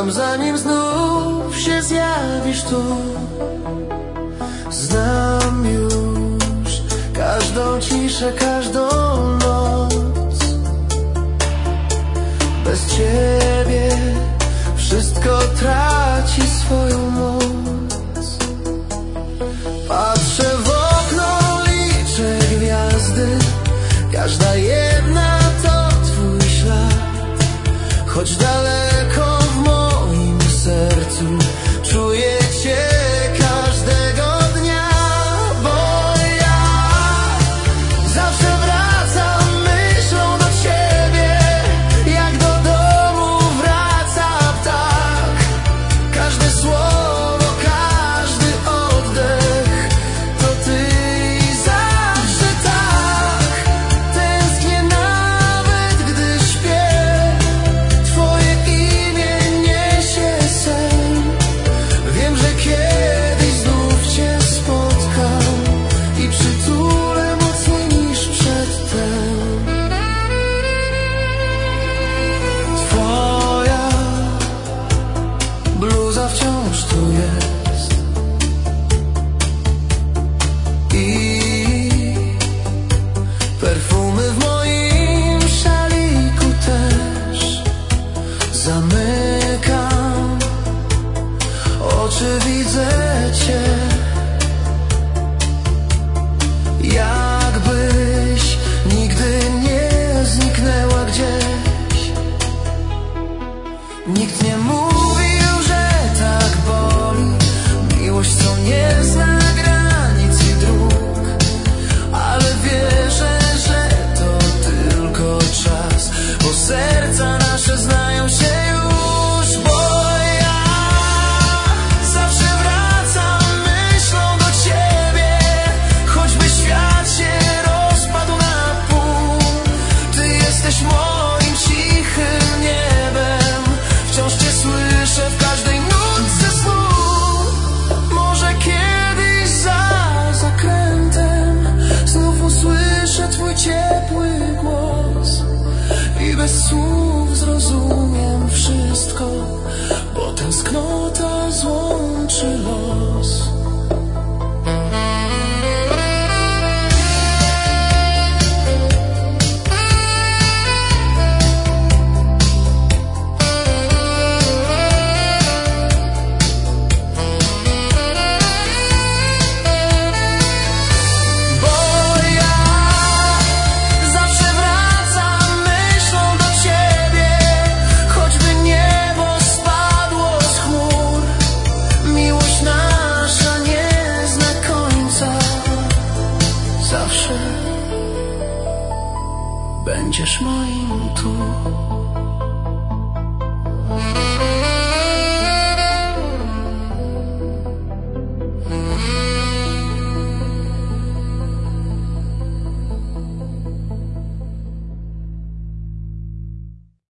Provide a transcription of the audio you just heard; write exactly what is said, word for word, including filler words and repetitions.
Czekam, zanim znów się zjawisz tu. Znam już każdą ciszę, każdą noc. Bez ciebie wszystko traci swoją moc. Patrzę w okno, liczę gwiazdy, każda jedna to twój ślad. Choć daleko w moim sercu czuję cię każdego dnia. Bo ja zawsze wracam myślą do ciebie, jak do domu wraca ptak. Każde słowo, każdy oddech to ty i zawsze tak. Tęsknię nawet gdy śpię, twoje imię niesie sen. Wiem, że kiedyś znów cię spotkam i przytulę mocniej niż przedtem. Twoja bluza wciąż tu jest i perfumy w moim szaliku też. Zamykam oczy, widzę cię, jakbyś nigdy nie zniknęła gdzieś. Nikt nie mówił, że tak boli miłość, co nie zna granic i dróg, ale wierzę, że to tylko czas, bo serca nasze znają się już. Bo ja zawsze wracam myślą do ciebie, choćby świat się rozpadł na pół. Ty jesteś moim cichym niebem, wciąż cię słyszę w każdej nutce snu. Może kiedyś za zakrętem znów usłyszę twój ciepły głos i bez słów zrozumiem wszystko, bo tęsknota złączy los. Bo ja zawsze wracam myślą do ciebie, choćby niebo spadło z chmur. Miłość nasza nie zna końca, zawsze będziesz moim tu.